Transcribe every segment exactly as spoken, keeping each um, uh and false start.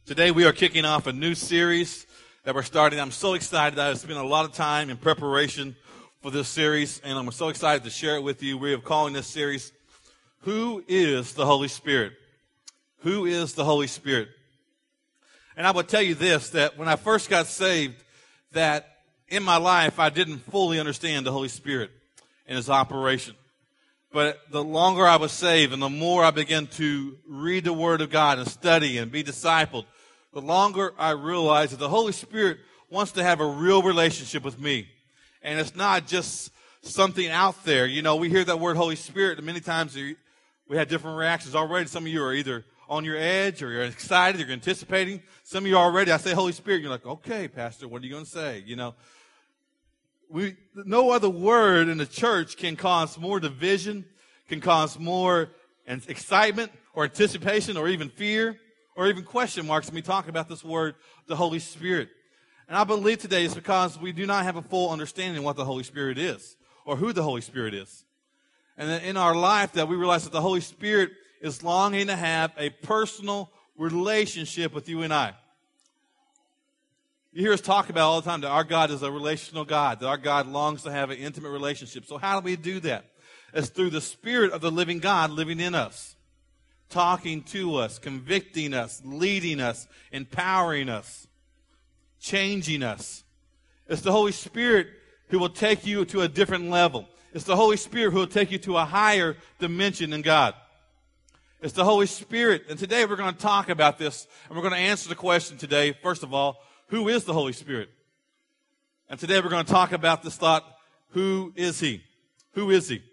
Today we are kicking off a new series that we're starting. I'm so excited. I've spent a lot of time in preparation for this series, and I'm so excited to share it with you. We are calling this series, Who is the Holy Spirit? Who is the Holy Spirit? And I will tell you this, that when I first got saved, that in my life I didn't fully understand the Holy Spirit and His operation. But the longer I was saved and the more I began to read the Word of God and study and be discipled, the longer I realized that the Holy Spirit wants to have a real relationship with me. And it's not just something out there. You know, we hear that word Holy Spirit, and many times we have different reactions already. Some of you are either on your edge or you're excited, you're anticipating. Some of you are already, I say Holy Spirit, you're like, okay, Pastor, what are you going to say? You know, we no other word in the church can cause more division, can cause more excitement or anticipation or even fear or even question marks when we talk about this word, the Holy Spirit. And I believe today it's because we do not have a full understanding of what the Holy Spirit is or who the Holy Spirit is. And that in our life that we realize that the Holy Spirit is longing to have a personal relationship with you and I. You hear us talk about all the time that our God is a relational God, that our God longs to have an intimate relationship. So how do we do that? It's through the Spirit of the living God living in us, talking to us, convicting us, leading us, empowering us, changing us. It's the Holy Spirit who will take you to a different level. It's the Holy Spirit who will take you to a higher dimension in God. It's the Holy Spirit. And today we're going to talk about this, and we're going to answer the question today, first of all, who is the Holy Spirit? And today we're going to talk about this thought, who is He? Who is He?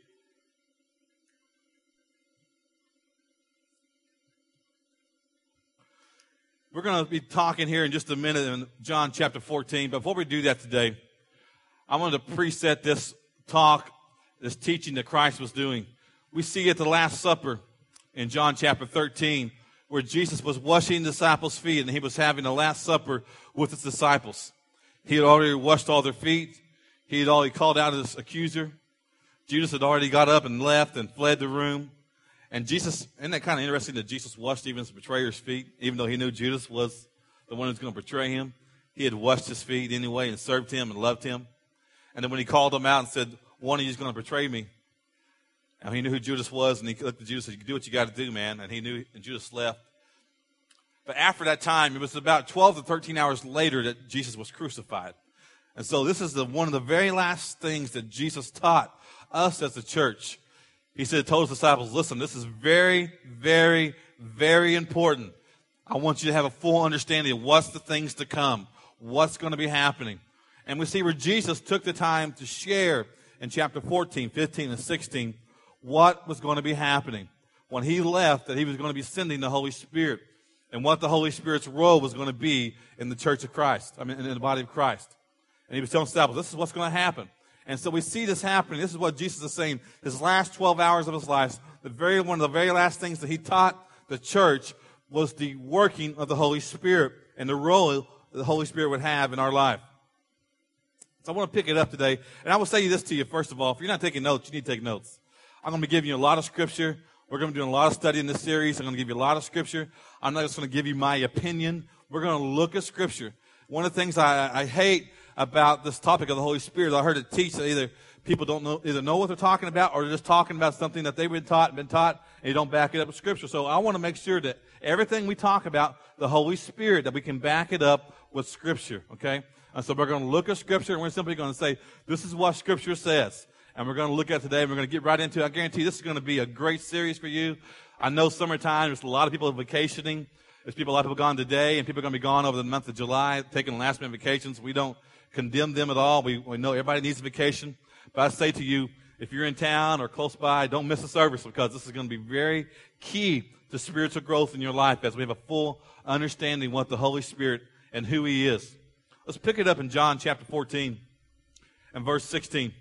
We're going to be talking here in just a minute in John chapter fourteen. Before we do that today, I wanted to preset this talk, this teaching that Christ was doing. We see at the Last Supper in John chapter thirteen, where Jesus was washing the disciples' feet, and He was having the Last Supper with His disciples. He had already washed all their feet. He had already called out His accuser. Judas had already got up and left and fled the room. And Jesus, isn't that kind of interesting that Jesus washed even His betrayer's feet, even though He knew Judas was the one who was going to betray Him? He had washed his feet anyway and served him and loved him. And then when He called him out and said, one of you is going to betray me, and He knew who Judas was, and He looked at Judas and said, do what you got to do, man. And he knew, and Judas left. But after that time, it was about twelve to thirteen hours later that Jesus was crucified. And so this is the, one of the very last things that Jesus taught us as a church. He said, told His disciples, listen, this is very, very, very important. I want you to have a full understanding of what's the things to come, what's going to be happening. And we see where Jesus took the time to share in chapter fourteen, fifteen, and sixteen what was going to be happening. When He left, that He was going to be sending the Holy Spirit, and what the Holy Spirit's role was going to be in the church of Christ, I mean, in the body of Christ. And He was telling His disciples, this is what's going to happen. And so we see this happening. This is what Jesus is saying. His last twelve hours of His life, the very one of the very last things that He taught the church was the working of the Holy Spirit and the role the Holy Spirit would have in our life. So I want to pick it up today. And I will say this to you, first of all. If you're not taking notes, you need to take notes. I'm going to be giving you a lot of Scripture. We're going to be doing a lot of study in this series. I'm going to give you a lot of Scripture. I'm not just going to give you my opinion. We're going to look at Scripture. One of the things I, I hate about this topic of the Holy Spirit, I heard it teach that either people don't know, either know what they're talking about, or they're just talking about something that they've been taught and been taught, and you don't back it up with Scripture. So I want to make sure that everything we talk about, the Holy Spirit, that we can back it up with Scripture, okay? And so we're going to look at Scripture, and we're simply going to say, this is what Scripture says. And we're going to look at it today, and we're going to get right into it. I guarantee this is going to be a great series for you. I know summertime, there's a lot of people vacationing. There's people, a lot of people gone today, and people are going to be gone over the month of July, taking last-minute vacations. We don't condemn them at all. We, we know everybody needs a vacation. But I say to you, if you're in town or close by, don't miss a service, because this is going to be very key to spiritual growth in your life as we have a full understanding of what the Holy Spirit and who He is. Let's pick it up in John chapter fourteen and verse sixteen.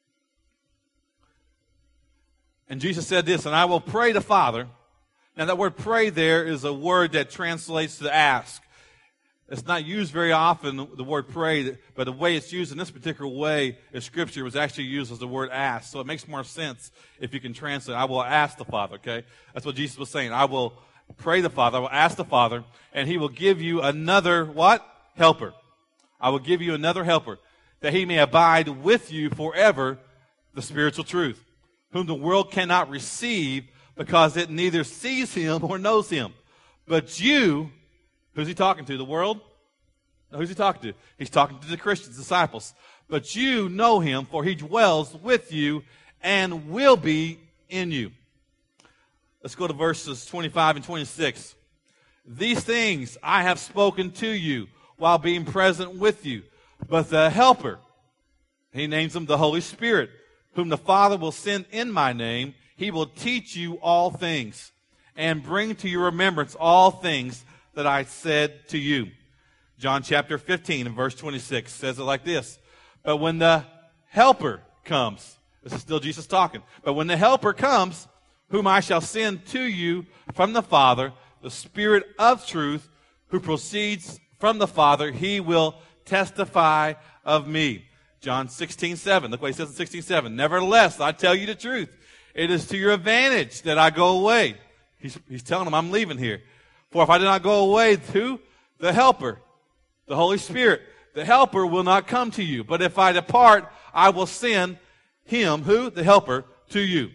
And Jesus said this, and I will pray the Father. Now that word pray there is a word that translates to ask. It's not used very often, the word pray, but the way it's used in this particular way in Scripture was actually used as the word ask. So it makes more sense if you can translate, I will ask the Father, okay? That's what Jesus was saying. I will pray the Father, I will ask the Father, and he will give you another, what? Helper. I will give you another helper, that he may abide with you forever, the spiritual truth, whom the world cannot receive because it neither sees him or knows him. But you, who's he talking to? The world? No, who's he talking to? He's talking to the Christians, disciples. But you know him, for he dwells with you and will be in you. Let's go to verses twenty-five and twenty-six. These things I have spoken to you while being present with you. But the Helper, he names him the Holy Spirit, whom the Father will send in my name, he will teach you all things and bring to your remembrance all things that I said to you. John chapter fifteen and verse twenty-six says it like this. But when the Helper comes, this is still Jesus talking, but when the Helper comes, whom I shall send to you from the Father, the Spirit of truth, who proceeds from the Father, he will testify of me. John sixteen seven. Look what he says in sixteen seven. Nevertheless, I tell you the truth. It is to your advantage that I go away. He's, he's telling them, I'm leaving here. For if I do not go away to the Helper, the Holy Spirit, the Helper will not come to you. But if I depart, I will send him, who? The Helper, to you.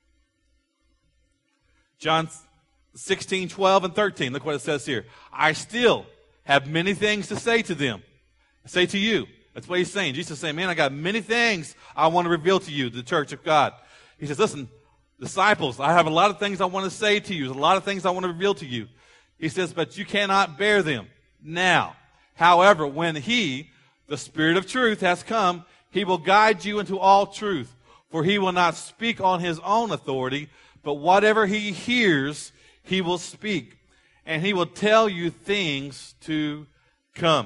John sixteen, twelve, and thirteen. Look what it says here. I still have many things to say to them. Say to you. That's what he's saying. Jesus is saying, man, I got many things I want to reveal to you, the church of God. He says, listen, disciples, I have a lot of things I want to say to you. There's a lot of things I want to reveal to you. He says, but you cannot bear them now. However, when he, the Spirit of truth, has come, he will guide you into all truth. For he will not speak on his own authority, but whatever he hears, he will speak. And he will tell you things to come.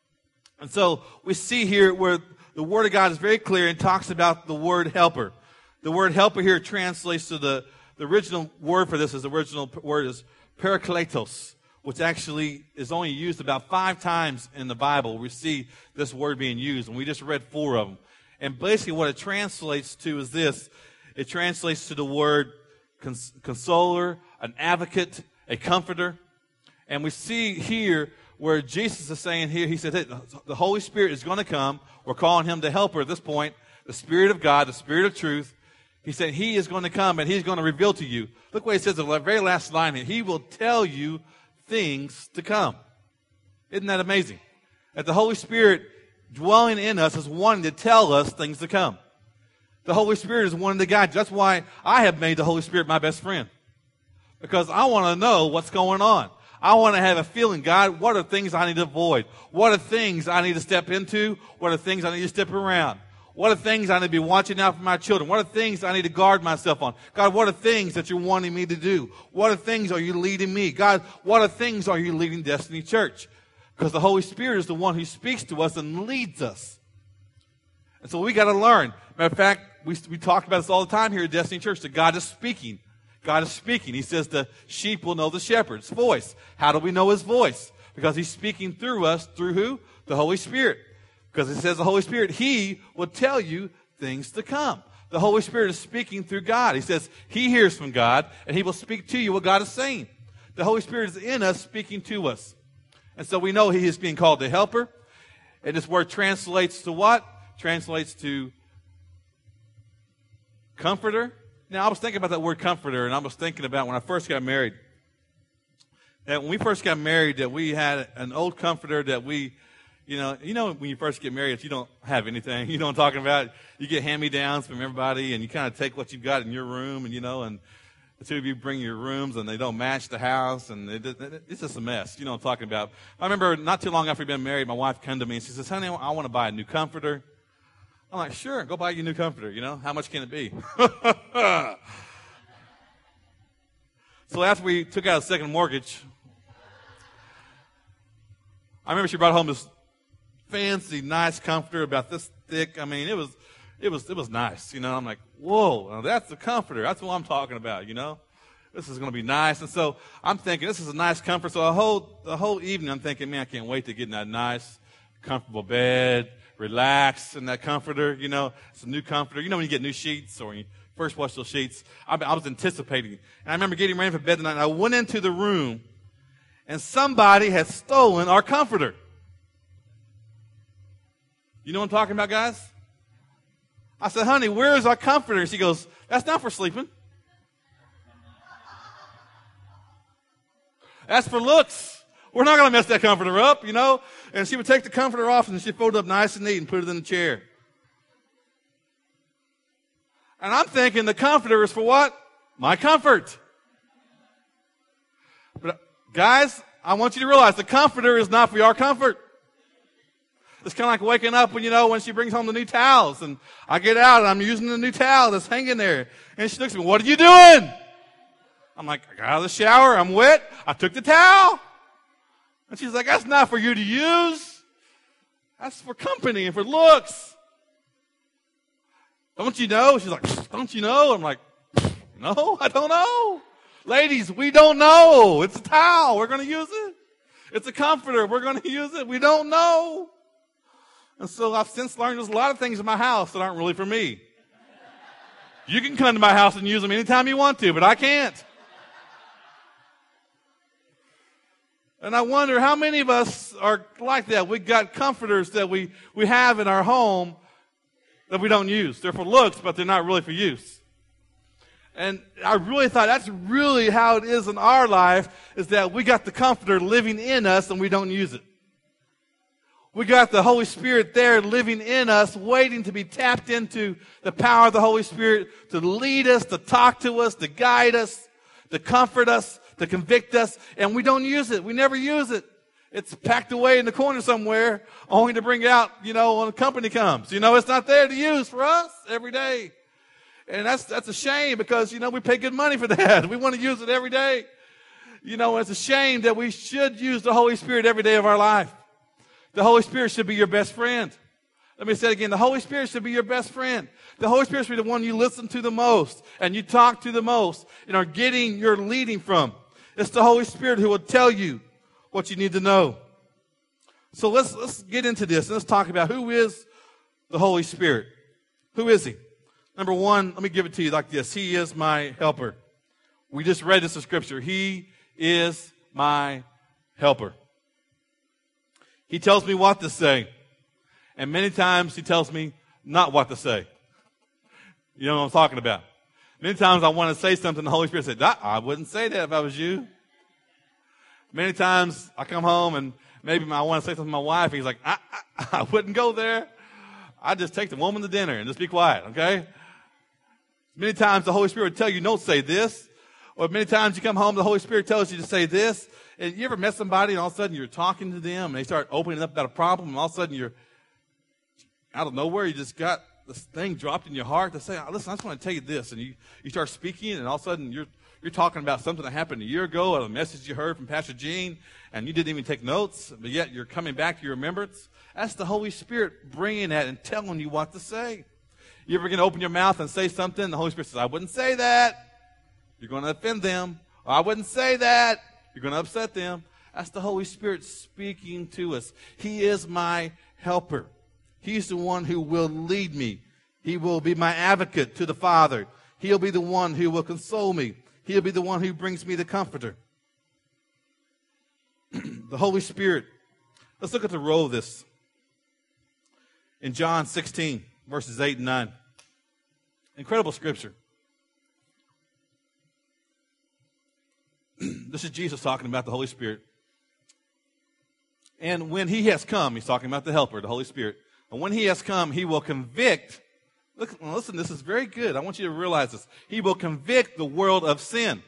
And so we see here where the Word of God is very clear and talks about the word helper. The word helper here translates to the, the original word for this, is the original word is parakletos, which actually is only used about five times in the Bible. We see this word being used, and we just read four of them. And basically what it translates to is this. It translates to the word cons- consoler, an advocate, a comforter. And we see here where Jesus is saying here, he said, hey, the Holy Spirit is going to come. We're calling him the helper at this point, the Spirit of God, the Spirit of truth. He said he is going to come and he's going to reveal to you. Look what he says in the very last line here. He will tell you things to come. Isn't that amazing? That the Holy Spirit dwelling in us is wanting to tell us things to come. The Holy Spirit is wanting to guide you. That's why I have made the Holy Spirit my best friend. Because I want to know what's going on. I want to have a feeling, God, what are things I need to avoid? What are things I need to step into? What are things I need to step around? What are things I need to be watching out for my children? What are things I need to guard myself on? God, what are things that you're wanting me to do? What are things are you leading me? God, what are things are you leading Destiny Church? Because the Holy Spirit is the one who speaks to us and leads us. And so we got to learn. Matter of fact, we, we talk about this all the time here at Destiny Church, that God is speaking. God is speaking. He says the sheep will know the shepherd's voice. How do we know his voice? Because he's speaking through us, through who? The Holy Spirit. Because it says the Holy Spirit, he will tell you things to come. The Holy Spirit is speaking through God. He says he hears from God, and he will speak to you what God is saying. The Holy Spirit is in us, speaking to us. And so we know he is being called the helper. And this word translates to what? Translates to comforter. Now, I was thinking about that word comforter, and I was thinking about when I first got married. That when we first got married, that we had an old comforter that we, you know, you know when you first get married, if you don't have anything, you know what I'm talking about? You get hand-me-downs from everybody, and you kind of take what you've got in your room, and, you know, and the two of you bring your rooms, and they don't match the house, and it, it, it's just a mess. You know what I'm talking about? I remember not too long after we'd been married, my wife came to me, and she says, honey, I want to buy a new comforter. I'm like, sure, go buy your new comforter, you know. How much can it be? So after we took out a second mortgage, I remember she brought home this fancy, nice comforter about this thick. I mean, it was, it was, it was nice, you know. I'm like, whoa, now that's the comforter. That's what I'm talking about, you know. This is going to be nice. And so I'm thinking, this is a nice comfort. So the whole, the whole evening I'm thinking, man, I can't wait to get in that nice, comfortable bed, relax in that comforter, you know. It's a new comforter. You know when you get new sheets or when you first washed those sheets, I, I was anticipating. And I remember getting ready for bed tonight, and I went into the room, and somebody had stolen our comforter. You know what I'm talking about, guys? I said, honey, where's our comforter? She goes, that's not for sleeping. That's for looks. We're not going to mess that comforter up, you know. And she would take the comforter off, and she'd fold it up nice and neat and put it in the chair. And I'm thinking the comforter is for what? My comfort. But guys, I want you to realize the comforter is not for your comfort. It's kind of like waking up when, you know, when she brings home the new towels, and I get out and I'm using the new towel that's hanging there. And she looks at me, what are you doing? I'm like, I got out of the shower, I'm wet, I took the towel. And she's like, that's not for you to use. That's for company and for looks. Don't you know? She's like, don't you know? I'm like, no, I don't know. Ladies, we don't know. It's a towel. We're going to use it. It's a comforter. We're going to use it. We don't know. And so I've since learned there's a lot of things in my house that aren't really for me. You can come to my house and use them anytime you want to, but I can't. And I wonder how many of us are like that. We got comforters that we, we have in our home that we don't use. They're for looks, but they're not really for use. And I really thought that's really how it is in our life, is that we got the comforter living in us and we don't use it. We got the Holy Spirit there living in us, waiting to be tapped into the power of the Holy Spirit to lead us, to talk to us, to guide us, to comfort us, to convict us, and we don't use it. We never use it. It's packed away in the corner somewhere, only to bring it out, you know, when the company comes. You know, it's not there to use for us every day. And that's that's a shame because, you know, we pay good money for that. We want to use it every day. You know, it's a shame that we should use the Holy Spirit every day of our life. The Holy Spirit should be your best friend. Let me say it again. The Holy Spirit should be your best friend. The Holy Spirit should be the one you listen to the most and you talk to the most and are getting your leading from. It's the Holy Spirit who will tell you what you need to know. So let's let's get into this and let's talk about who is the Holy Spirit. Who is he? Number one, let me give it to you like this. He is my helper. We just read this in Scripture. He is my helper. He tells me what to say. And many times he tells me not what to say. You know what I'm talking about. Many times I want to say something, the Holy Spirit said, I wouldn't say that if I was you. Many times I come home and maybe I want to say something to my wife, and he's like, I, I, I wouldn't go there. I just take the woman to dinner and just be quiet, okay? Many times the Holy Spirit would tell you, don't say this. Or many times you come home, the Holy Spirit tells you to say this. And you ever met somebody and all of a sudden you're talking to them and they start opening up about a problem and all of a sudden you're out of nowhere, you just got this thing dropped in your heart to say, listen, I just want to tell you this. And you, you start speaking and all of a sudden you're you're talking about something that happened a year ago or a message you heard from Pastor Gene and you didn't even take notes, but yet you're coming back to your remembrance. That's the Holy Spirit bringing that and telling you what to say. You ever going to open your mouth and say something and the Holy Spirit says, I wouldn't say that. You're going to offend them. Or, I wouldn't say that. You're going to upset them. That's the Holy Spirit speaking to us. He is my helper. He's the one who will lead me. He will be my advocate to the Father. He'll be the one who will console me. He'll be the one who brings me the comforter. The Holy Spirit. Let's look at the role of this. In John sixteen, verses eight and nine. Incredible scripture. This is Jesus talking about the Holy Spirit. And when he has come, he's talking about the helper, the Holy Spirit. And when he has come, he will convict. Look, listen, this is very good. I want you to realize this. He will convict the world of sin.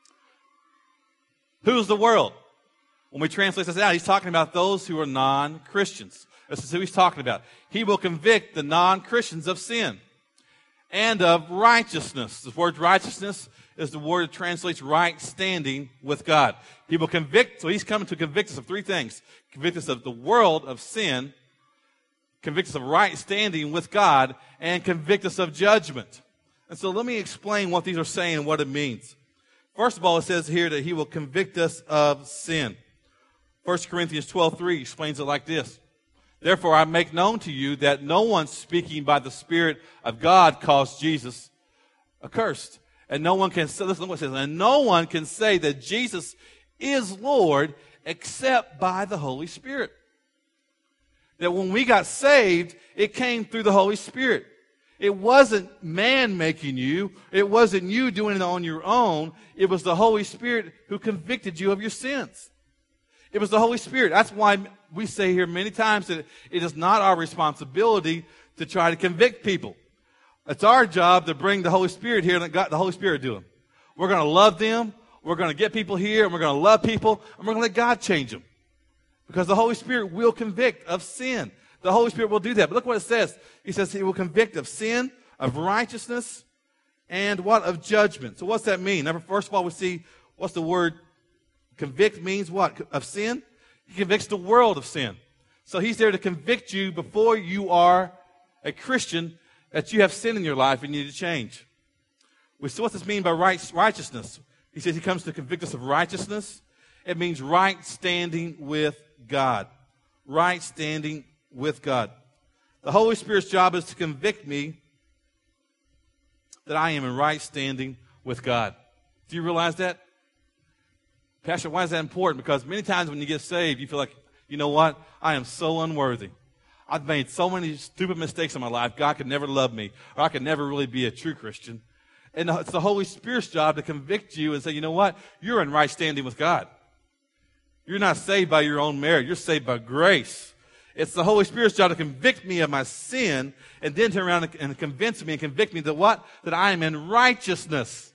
Who's the world? When we translate this out, he's talking about those who are non-Christians. This is who he's talking about. He will convict the non-Christians of sin and of righteousness. The word righteousness is the word that translates right standing with God. He will convict, so he's coming to convict us of three things. Convict us of the world of sin, convict us of right standing with God, and convict us of judgment. And so let me explain what these are saying and what it means. First of all, it says here that he will convict us of sin. First Corinthians twelve three explains it like this. Therefore, I make known to you that no one speaking by the Spirit of God calls Jesus, accursed. And no one can say, listen to what it says, and no one can say that Jesus is Lord except by the Holy Spirit. That when we got saved, it came through the Holy Spirit. It wasn't man making you. It wasn't you doing it on your own. It was the Holy Spirit who convicted you of your sins. It was the Holy Spirit. That's why we say here many times that it is not our responsibility to try to convict people. It's our job to bring the Holy Spirit here and let God, the Holy Spirit do them. We're going to love them. We're going to get people here, and we're going to love people, and we're going to let God change them. Because the Holy Spirit will convict of sin. The Holy Spirit will do that. But look what it says. He says he will convict of sin, of righteousness, and what? Of judgment. So what's that mean? Number, first of all, we see what's the word convict means what? Of sin? He convicts the world of sin. So he's there to convict you before you are a Christian that you have sin in your life and you need to change. We see what does this mean by right, righteousness. He says he comes to convict us of righteousness. It means right standing with God. Right standing with God. The Holy Spirit's job is to convict me that I am in right standing with God. Do you realize that? Pastor, why is that important? Because many times when you get saved, you feel like, you know what? I am so unworthy. I've made so many stupid mistakes in my life. God could never love me, or I could never really be a true Christian. And it's the Holy Spirit's job to convict you and say, you know what? You're in right standing with God. You're not saved by your own merit. You're saved by grace. It's the Holy Spirit's job to convict me of my sin and then turn around and convince me and convict me that what? That I am in righteousness.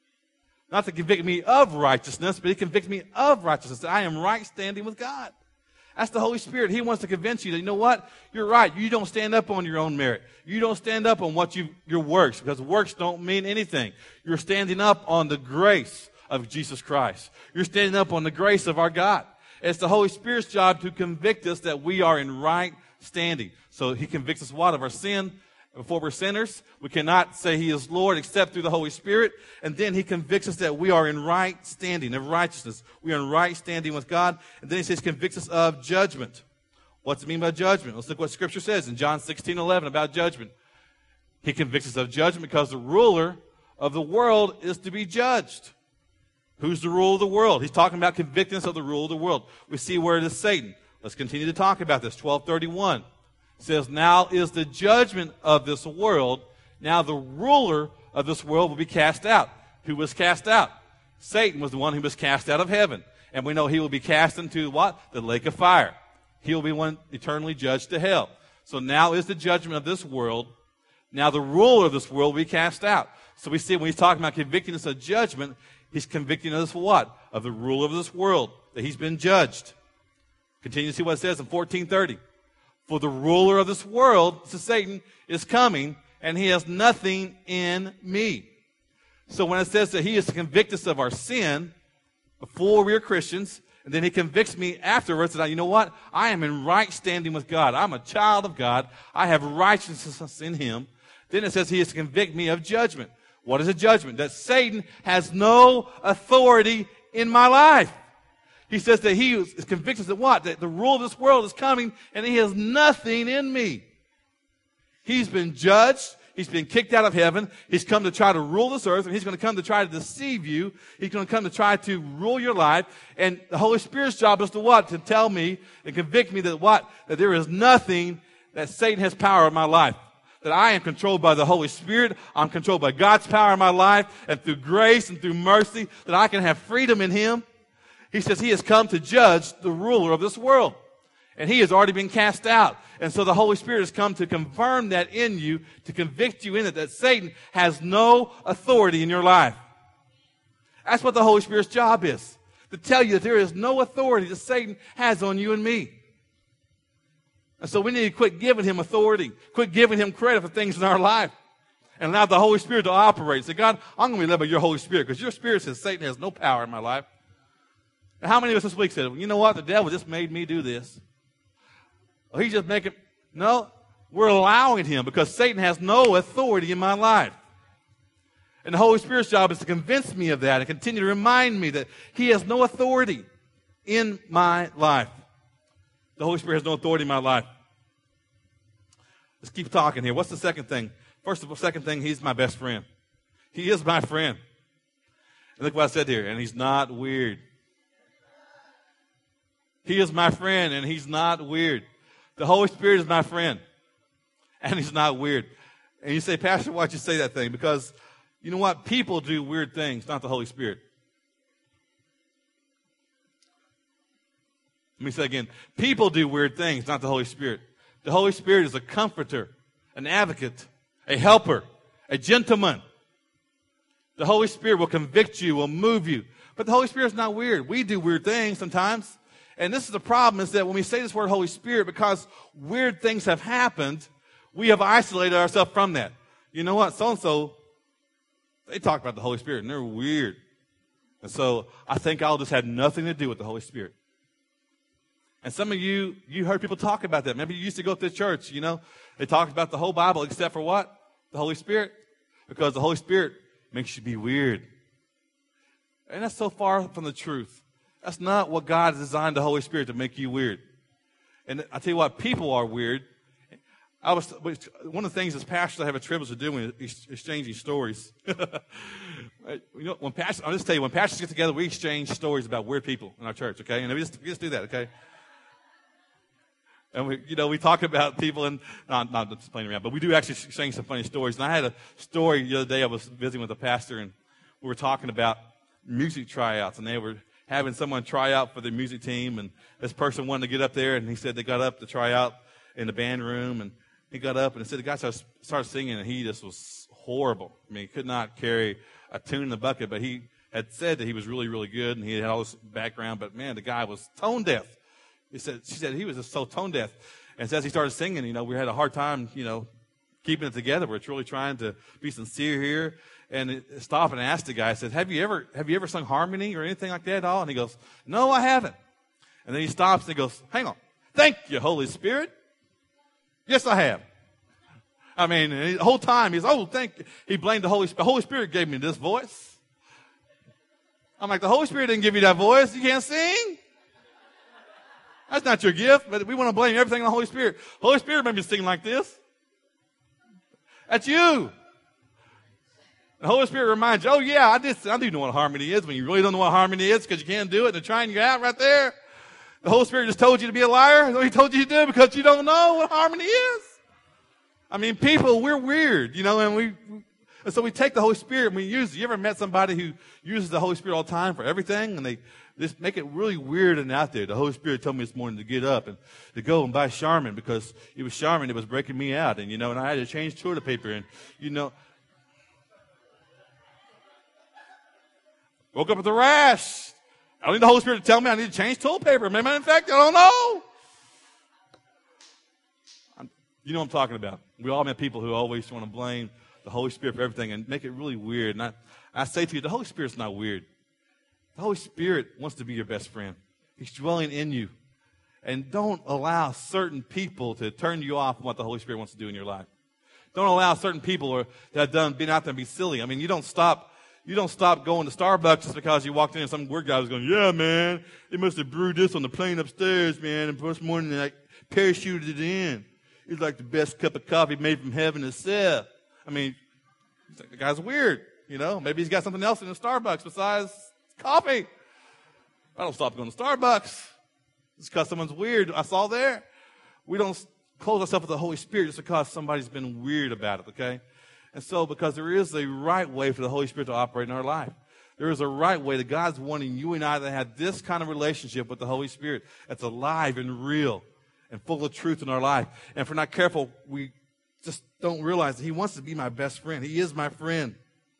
Not to convict me of righteousness, but he convicts me of righteousness, that I am right standing with God. That's the Holy Spirit. He wants to convince you that, you know what? You're right. You don't stand up on your own merit. You don't stand up on what you, your works, because works don't mean anything. You're standing up on the grace of Jesus Christ. You're standing up on the grace of our God. It's the Holy Spirit's job to convict us that we are in right standing. So he convicts us what? Of our sin. Before we're sinners, we cannot say he is Lord except through the Holy Spirit. And then he convicts us that we are in right standing, of righteousness. We are in right standing with God. And then he says convicts us of judgment. What's it mean by judgment? Let's look what Scripture says in John sixteen eleven about judgment. He convicts us of judgment because the ruler of the world is to be judged. Who's the ruler of the world? He's talking about convicting us of the rule of the world. We see where it is Satan. Let's continue to talk about this. twelve thirty-one. Says, now is the judgment of this world. Now the ruler of this world will be cast out. Who was cast out? Satan was the one who was cast out of heaven. And we know he will be cast into what? The lake of fire. He will be one eternally judged to hell. So now is the judgment of this world. Now the ruler of this world will be cast out. So we see when he's talking about convicting us of judgment, he's convicting us of what? Of the ruler of this world, that he's been judged. Continue to see what it says in fourteen thirty. For the ruler of this world, to Satan, is coming, and he has nothing in me. So when it says that he is to convict us of our sin before we are Christians, and then he convicts me afterwards that, you know what? I am in right standing with God. I'm a child of God. I have righteousness in him. Then it says he is to convict me of judgment. What is a judgment? That Satan has no authority in my life. He says that he is convicted that what? That the rule of this world is coming and he has nothing in me. He's been judged. He's been kicked out of heaven. He's come to try to rule this earth, and he's going to come to try to deceive you. He's going to come to try to rule your life. And the Holy Spirit's job is to what? To tell me and convict me that what? That there is nothing that Satan has power in my life. That I am controlled by the Holy Spirit. I'm controlled by God's power in my life. And through grace and through mercy, that I can have freedom in him. He says he has come to judge the ruler of this world. And he has already been cast out. And so the Holy Spirit has come to confirm that in you, to convict you in it, that Satan has no authority in your life. That's what the Holy Spirit's job is. To tell you that there is no authority that Satan has on you and me. And so we need to quit giving him authority. Quit giving him credit for things in our life. And allow the Holy Spirit to operate. Say, God, I'm going to be led by your Holy Spirit, because your Spirit says Satan has no power in my life. And how many of us this week said, you know what? The devil just made me do this. Well, he's just making, no, we're allowing him, because Satan has no authority in my life. And the Holy Spirit's job is to convince me of that and continue to remind me that he has no authority in my life. The Holy Spirit has no authority in my life. Let's keep talking here. What's the second thing? First of all, second thing, he's my best friend. He is my friend. And look what I said here, and he's not weird. He is my friend, and he's not weird. The Holy Spirit is my friend, and he's not weird. And you say, Pastor, why'd you say that thing? Because you know what? People do weird things, not the Holy Spirit. Let me say again. People do weird things, not the Holy Spirit. The Holy Spirit is a comforter, an advocate, a helper, a gentleman. The Holy Spirit will convict you, will move you. But the Holy Spirit is not weird. We do weird things sometimes. And this is the problem, is that when we say this word Holy Spirit, because weird things have happened, we have isolated ourselves from that. You know what? So-and-so, they talk about the Holy Spirit, and they're weird. And so I think all this had nothing to do with the Holy Spirit. And some of you, you heard people talk about that. Maybe you used to go to church, you know. They talked about the whole Bible except for what? The Holy Spirit. Because the Holy Spirit makes you be weird. And that's so far from the truth. That's not what God designed the Holy Spirit to make you weird. And I tell you what, people are weird. I was one of the things as pastors I have a privilege of doing is exchanging stories. You know, when pastors, I'll just tell you, when pastors get together, we exchange stories about weird people in our church. Okay, and we just we just do that. Okay. And we, you know, we talk about people, and not not just playing around, but we do actually exchange some funny stories. And I had a story the other day. I was visiting with a pastor, and we were talking about music tryouts, and they were having someone try out for the music team, and this person wanted to get up there, and he said they got up to try out in the band room, and he got up, and said the guy started, started singing, and he just was horrible. I mean, he could not carry a tune in the bucket, but he had said that he was really, really good, and he had all this background, but man, the guy was tone deaf. He said, she said he was just so tone deaf. And as he started singing, you know, we had a hard time, you know, keeping it together. We're truly trying to be sincere here. And it stopped and asked the guy, I said, have you ever, have you ever sung harmony or anything like that at all? And he goes, no, I haven't. And then he stops and he goes, hang on. Thank you, Holy Spirit. Yes, I have. I mean, the whole time he's, oh, thank you. He blamed the Holy Spirit. The Holy Spirit gave me this voice. I'm like, the Holy Spirit didn't give you that voice. You can't sing. That's not your gift, but we want to blame everything on the Holy Spirit. The Holy Spirit made me sing like this. That's you. The Holy Spirit reminds you, oh yeah, I did, I do know what harmony is, when you really don't know what harmony is because you can't do it and they're trying you out right there. The Holy Spirit just told you to be a liar. That's what he told you to do because you don't know what harmony is. I mean, people, we're weird, you know, and we, and so we take the Holy Spirit and we use it. You ever met somebody who uses the Holy Spirit all the time for everything, and they just make it really weird and out there? The Holy Spirit told me this morning to get up and to go and buy Charmin because it was Charmin that was breaking me out, and you know, and I had to change toilet paper, and you know, woke up with a rash. I don't need the Holy Spirit to tell me I need to change toilet paper. Maybe in fact, I don't know. I'm, you know what I'm talking about. We all met people who always want to blame the Holy Spirit for everything and make it really weird. And I, I say to you, the Holy Spirit's not weird. The Holy Spirit wants to be your best friend. He's dwelling in you. And don't allow certain people to turn you off from what the Holy Spirit wants to do in your life. Don't allow certain people or, that have done, been out there and be silly. I mean, you don't stop, you don't stop going to Starbucks just because you walked in and some weird guy was going, yeah, man, they must have brewed this on the plane upstairs, man, and this morning they like, parachuted it in. It's like the best cup of coffee made from heaven itself. I mean, the guy's weird, you know. Maybe he's got something else in the Starbucks besides coffee. I don't stop going to Starbucks. It's because someone's weird. I saw there. We don't close ourselves with the Holy Spirit just because somebody's been weird about it, okay? And so because there is a right way for the Holy Spirit to operate in our life. There is a right way that God's wanting you and I to have this kind of relationship with the Holy Spirit that's alive and real and full of truth in our life. And if we're not careful, we just don't realize that he wants to be my best friend. He is my friend.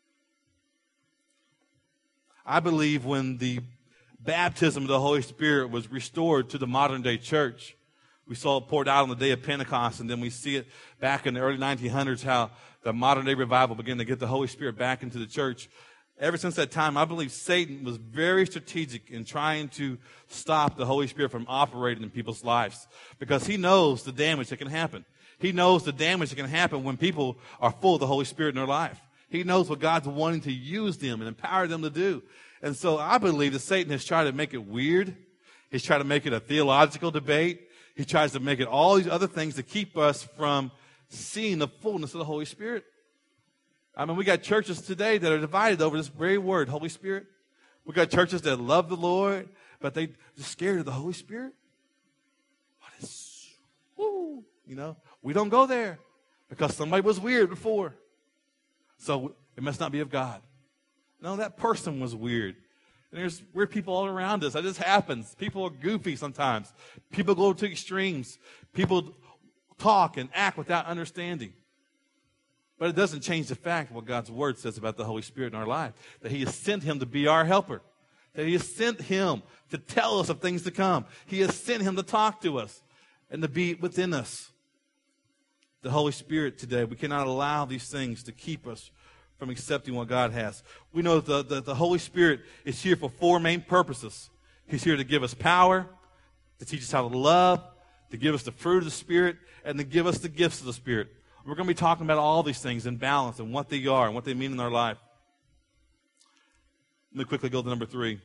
I believe when the baptism of the Holy Spirit was restored to the modern day church, we saw it poured out on the day of Pentecost, and then we see it back in the early nineteen hundreds, how the modern day revival began to get the Holy Spirit back into the church. Ever since that time, I believe Satan was very strategic in trying to stop the Holy Spirit from operating in people's lives because he knows the damage that can happen. He knows the damage that can happen when people are full of the Holy Spirit in their life. He knows what God's wanting to use them and empower them to do. And so I believe that Satan has tried to make it weird. He's tried to make it a theological debate. He tries to make it all these other things to keep us from seeing the fullness of the Holy Spirit. I mean, we got churches today that are divided over this very word, Holy Spirit. We got churches that love the Lord, but they just scared of the Holy Spirit. What is, woo, you know, we don't go there because somebody was weird before. So it must not be of God. No, that person was weird. And there's weird people all around us. That just happens. People are goofy sometimes. People go to extremes. People talk and act without understanding. But it doesn't change the fact of what God's Word says about the Holy Spirit in our life. That He has sent Him to be our helper. That He has sent Him to tell us of things to come. He has sent Him to talk to us and to be within us. The Holy Spirit today, we cannot allow these things to keep us from accepting what God has. We know that the, the, the Holy Spirit is here for four main purposes. He's here to give us power, to teach us how to love, to give us the fruit of the Spirit, and to give us the gifts of the Spirit. We're going to be talking about all these things in balance and what they are and what they mean in our life. Let me quickly go to number three.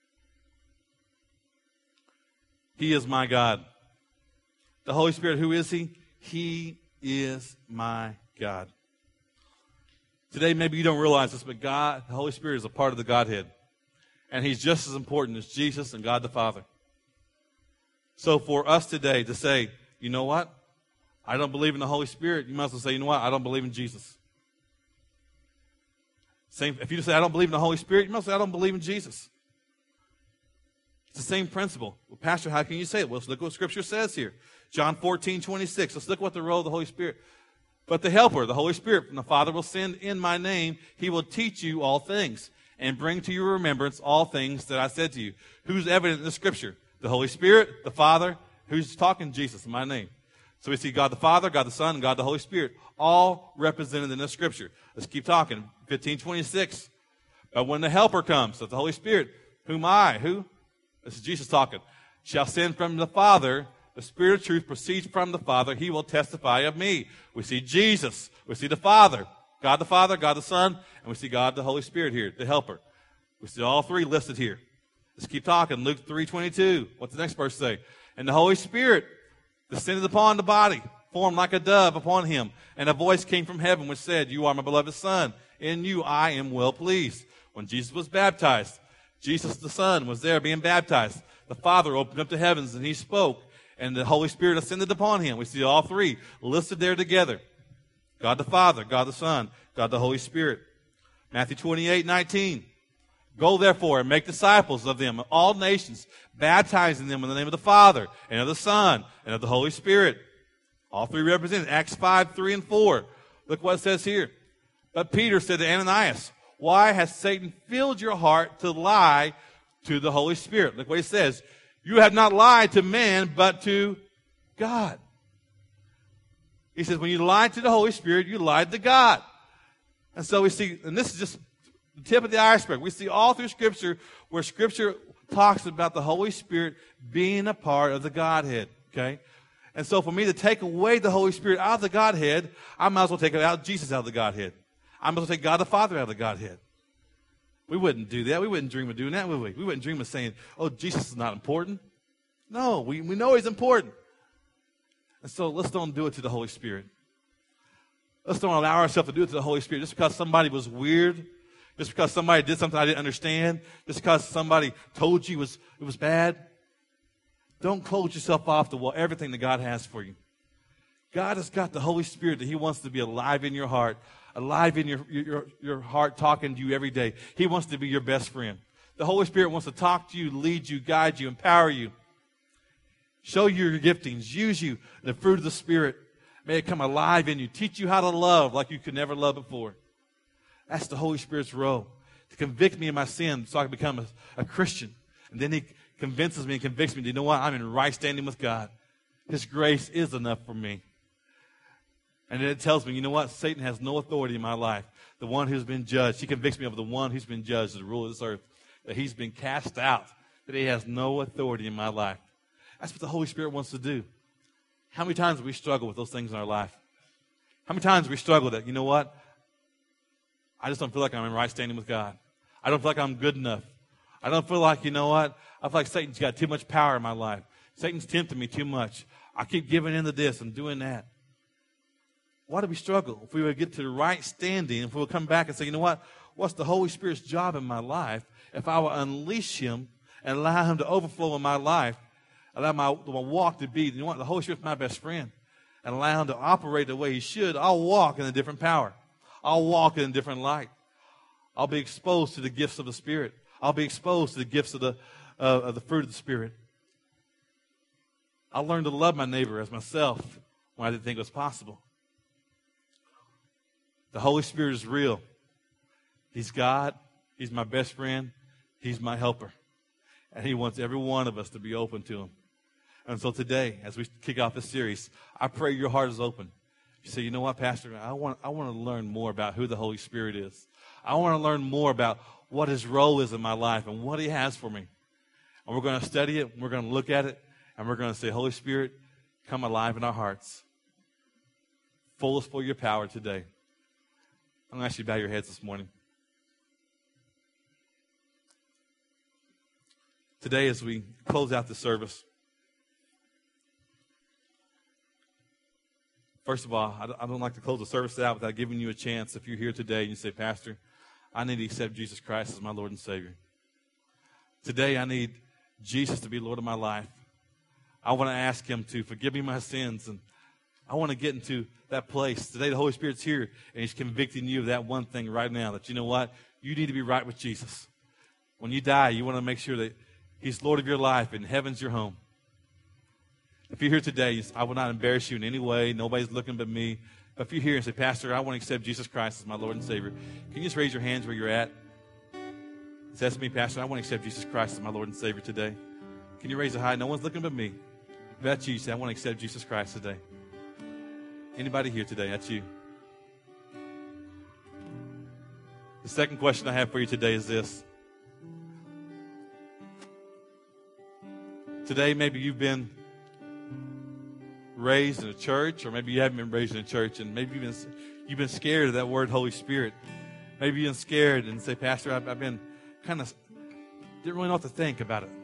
He is my God. The Holy Spirit, who is He? He is my God. Today, maybe you don't realize this, but God, the Holy Spirit is a part of the Godhead. And He's just as important as Jesus and God the Father. So for us today to say, you know what? I don't believe in the Holy Spirit. You might as well say, you know what? I don't believe in Jesus. Same. If you just say, I don't believe in the Holy Spirit, you must say, I don't believe in Jesus. It's the same principle. Well, Pastor, how can you say it? Well, let's look what Scripture says here. John fourteen, twenty-six. Let's look what the role of the Holy Spirit. But the Helper, the Holy Spirit from the Father will send in my name. He will teach you all things and bring to your remembrance all things that I said to you. Who's evident in the Scripture? The Holy Spirit, the Father. Who's talking? Jesus in my name. So we see God the Father, God the Son, and God the Holy Spirit, all represented in the Scripture. Let's keep talking. fifteen twenty-six. But when the Helper comes, so the Holy Spirit, whom I, who? This is Jesus talking, shall send from the Father, the Spirit of truth proceeds from the Father. He will testify of me. We see Jesus. We see the Father, God the Father, God the Son, and we see God the Holy Spirit here, the Helper. We see all three listed here. Let's keep talking. Luke three twenty-two. What's the next verse say? And the Holy Spirit descended upon the body, formed like a dove upon him. And a voice came from heaven which said, you are my beloved Son. In you I am well pleased. When Jesus was baptized, Jesus the Son was there being baptized. The Father opened up the heavens and He spoke. And the Holy Spirit ascended upon Him. We see all three listed there together. God the Father, God the Son, God the Holy Spirit. Matthew twenty-eight nineteen. Go therefore and make disciples of them, all nations, baptizing them in the name of the Father, and of the Son, and of the Holy Spirit. All three represented. Acts five, three, and four. Look what it says here. But Peter said to Ananias, why has Satan filled your heart to lie to the Holy Spirit? Look what he says. You have not lied to men, but to God. He says, when you lied to the Holy Spirit, you lied to God. And so we see, and this is just the tip of the iceberg. We see all through Scripture where Scripture talks about the Holy Spirit being a part of the Godhead. Okay? And so for me to take away the Holy Spirit out of the Godhead, I might as well take it out Jesus out of the Godhead. I might as well take God the Father out of the Godhead. We wouldn't do that. We wouldn't dream of doing that, would we? We wouldn't dream of saying, oh, Jesus is not important. No, we, we know He's important. And so let's don't do it to the Holy Spirit. Let's don't allow ourselves to do it to the Holy Spirit just because somebody was weird, just because somebody did something I didn't understand, just because somebody told you it was, it was bad. Don't close yourself off to everything that God has for you. God has got the Holy Spirit that He wants to be alive in your heart, alive in your, your, your heart, talking to you every day. He wants to be your best friend. The Holy Spirit wants to talk to you, lead you, guide you, empower you, show you your giftings, use you, the fruit of the Spirit. May it come alive in you, teach you how to love like you could never love before. That's the Holy Spirit's role, to convict me of my sin so I can become a, a Christian. And then He convinces me and convicts me, you know what, I'm in right standing with God. His grace is enough for me. And then it tells me, you know what? Satan has no authority in my life. The one who's been judged. He convicts me of the one who's been judged as the ruler of this earth. That he's been cast out. That he has no authority in my life. That's what the Holy Spirit wants to do. How many times do we struggle with those things in our life? How many times do we struggle that, you know what? I just don't feel like I'm in right standing with God. I don't feel like I'm good enough. I don't feel like, you know what? I feel like Satan's got too much power in my life. Satan's tempting me too much. I keep giving in to this and doing that. why do we struggle? If we would get to the right standing, if we would come back and say, you know what? What's the Holy Spirit's job in my life? If I will unleash him and allow him to overflow in my life, allow my, my walk to be, you know what? The Holy Spirit's my best friend. And allow him to operate the way he should, I'll walk in a different power. I'll walk in a different light. I'll be exposed to the gifts of the Spirit. I'll be exposed to the gifts of the, uh, of the fruit of the Spirit. I'll learn to love my neighbor as myself when I didn't think it was possible. The Holy Spirit is real. He's God. He's my best friend. He's my helper. And he wants every one of us to be open to him. And so today, as we kick off this series, I pray your heart is open. You say, you know what, Pastor, I want, I want to learn more about who the Holy Spirit is. I want to learn more about what his role is in my life and what he has for me. And we're going to study it. We're going to look at it. And we're going to say, Holy Spirit, come alive in our hearts. Fill us for your power today. I'm going to ask you to bow your heads this morning. Today, as we close out the service, first of all, I don't like to close the service out without giving you a chance. If you're here today and you say, Pastor, I need to accept Jesus Christ as my Lord and Savior. Today, I need Jesus to be Lord of my life. I want to ask him to forgive me my sins, and I want to get into that place. Today, the Holy Spirit's here, and he's convicting you of that one thing right now, that you know what? You need to be right with Jesus. When you die, you want to make sure that he's Lord of your life, and heaven's your home. If you're here today, I will not embarrass you in any way. Nobody's looking but me. But if you're here and say, Pastor, I want to accept Jesus Christ as my Lord and Savior, can you just raise your hands where you're at? Say to me, Pastor, I want to accept Jesus Christ as my Lord and Savior today. Can you raise it high? No one's looking but me. If that's you, say, I want to accept Jesus Christ today. Anybody here today? That's you. The second question I have for you today is this. Today, maybe you've been raised in a church, or maybe you haven't been raised in a church, and maybe you've been, you've been scared of that word Holy Spirit. Maybe you've been scared and say, Pastor, I've, I've been kind of, didn't really know what to think about it.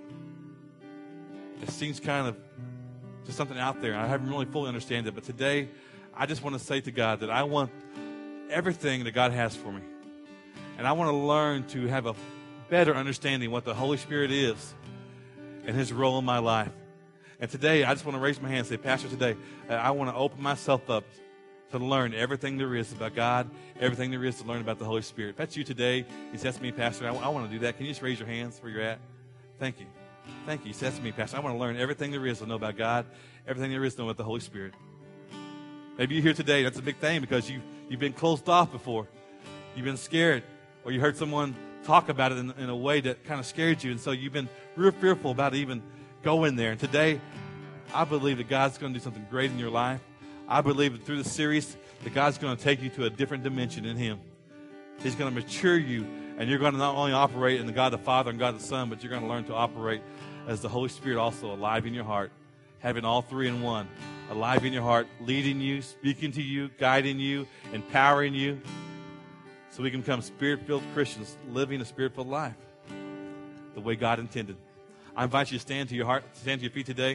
It seems kind of just something out there. I haven't really fully understand it, but today, I just want to say to God that I want everything that God has for me. And I want to learn to have a better understanding what the Holy Spirit is and his role in my life. And today, I just want to raise my hand and say, Pastor, today, I want to open myself up to learn everything there is about God, everything there is to learn about the Holy Spirit. If that's you today, you say to me, Pastor, I, I want to do that. Can you just raise your hands where you're at? Thank you. Thank you. You said to me, Pastor, I want to learn everything there is to know about God, everything there is to know about the Holy Spirit. Maybe you're here today. That's a big thing because you, you've been closed off before. You've been scared, or you heard someone talk about it in, in a way that kind of scared you, and so you've been real fearful about even going there. And today, I believe that God's going to do something great in your life. I believe that through the series, that God's going to take you to a different dimension in him. He's going to mature you, and you're going to not only operate in the God the Father and God the Son, but you're going to learn to operate as the Holy Spirit also alive in your heart, having all three in one, alive in your heart, leading you, speaking to you, guiding you, empowering you, so we can become Spirit-filled Christians living a Spirit-filled life the way God intended. I invite you to stand to your heart, stand to your feet today.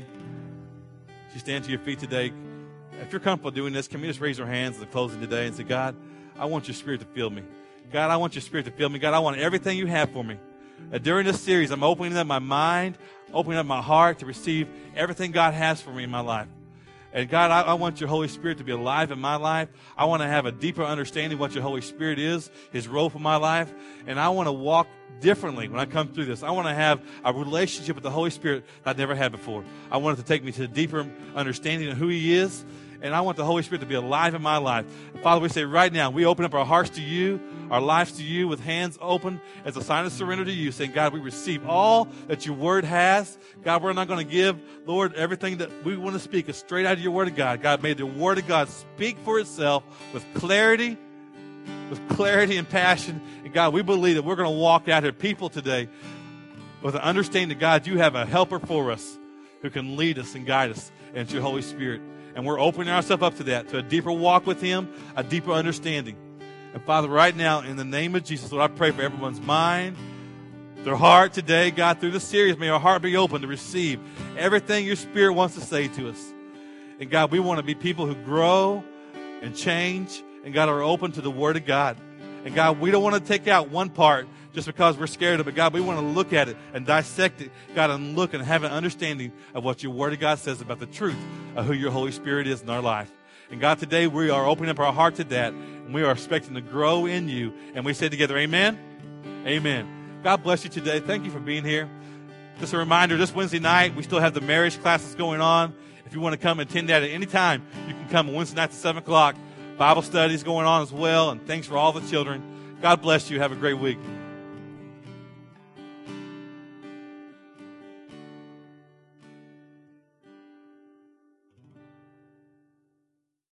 If you stand to your feet today, if you're comfortable doing this, can we just raise our hands at the closing today and say, God, I want your Spirit to fill me. God, I want your Spirit to fill me. God, I want everything you have for me. Uh, during this series, I'm opening up my mind, opening up my heart to receive everything God has for me in my life. And God, I, I want your Holy Spirit to be alive in my life. I want to have a deeper understanding of what your Holy Spirit is, his role for my life. And I want to walk differently when I come through this. I want to have a relationship with the Holy Spirit that I never had before. I want it to take me to a deeper understanding of who he is. And I want the Holy Spirit to be alive in my life. Father, we say right now, we open up our hearts to you, our lives to you with hands open as a sign of surrender to you, saying, God, we receive all that your word has. God, we're not going to give, Lord, everything that we want to speak is straight out of your word of God. God, may the word of God speak for itself with clarity, with clarity and passion. And God, we believe that we're going to walk out here, people today, with an understanding that, God, you have a helper for us who can lead us and guide us, and it's your Holy Spirit. And we're opening ourselves up to that, to a deeper walk with him, a deeper understanding. And Father, right now, in the name of Jesus, Lord, I pray for everyone's mind, their heart today. God, through this series, may our heart be open to receive everything your Spirit wants to say to us. And God, we want to be people who grow and change, and God, are open to the Word of God. And God, we don't want to take out one part just because we're scared of it. God, we want to look at it and dissect it, God, and look and have an understanding of what your Word of God says about the truth of who your Holy Spirit is in our life. And God, today we are opening up our heart to that, and we are expecting to grow in you. And we say together, amen? Amen. God bless you today. Thank you for being here. Just a reminder, this Wednesday night, we still have the marriage classes going on. If you want to come and attend that at any time, you can come Wednesday night at seven o'clock. Bible studies going on as well, and thanks for all the children. God bless you. Have a great week.